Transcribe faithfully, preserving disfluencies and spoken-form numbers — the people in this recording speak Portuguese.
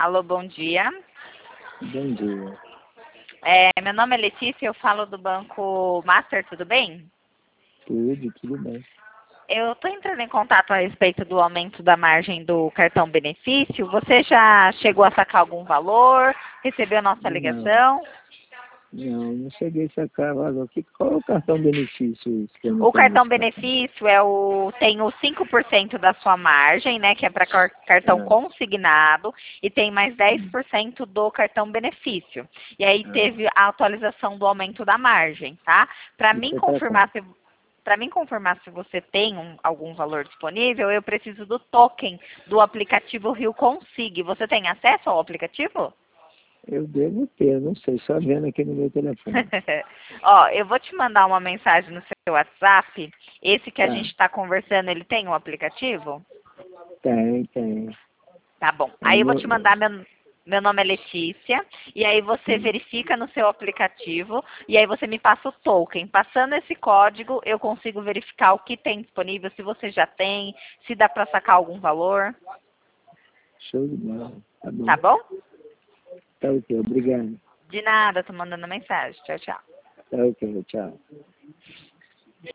Alô, bom dia. Bom dia. É, meu nome é Letícia, eu falo do Banco Master, tudo bem? Tudo, tudo bem. Eu estou entrando em contato a respeito do aumento da margem do cartão benefício. Você já chegou a sacar algum valor? Recebeu a nossa Não, ligação? não, não cheguei a sacar valor. Que, qual é o cartão benefício esse que eu não O cartão conheço cartão? benefício é o, tem o cinco por cento da sua margem, né, que é para cartão Ah, consignado, e tem mais dez por cento do cartão benefício. E aí ah, teve a atualização do aumento da margem, tá? Para mim isso é para confirmar quanto? se para mim confirmar se você tem um- algum valor disponível, eu preciso do token do aplicativo Rio Consig. Você tem acesso ao aplicativo? Eu devo ter, não sei, só vendo aqui no meu telefone. Ó, eu vou te mandar uma mensagem no seu WhatsApp. Esse que a Tá, gente está conversando, ele tem um aplicativo? tem, tem. Tá bom. É Aí eu vou no, te mandar meu, meu nome é Letícia, e aí você hum, verifica no seu aplicativo, e aí você me passa o token. Passando esse código, eu consigo verificar o que tem disponível, se você já tem, se dá para sacar algum valor. show de bola. Tá Tá bom. bom? Tá ok, obrigado. De nada, tô mandando mensagem. Tchau, tchau. Tá ok, tchau.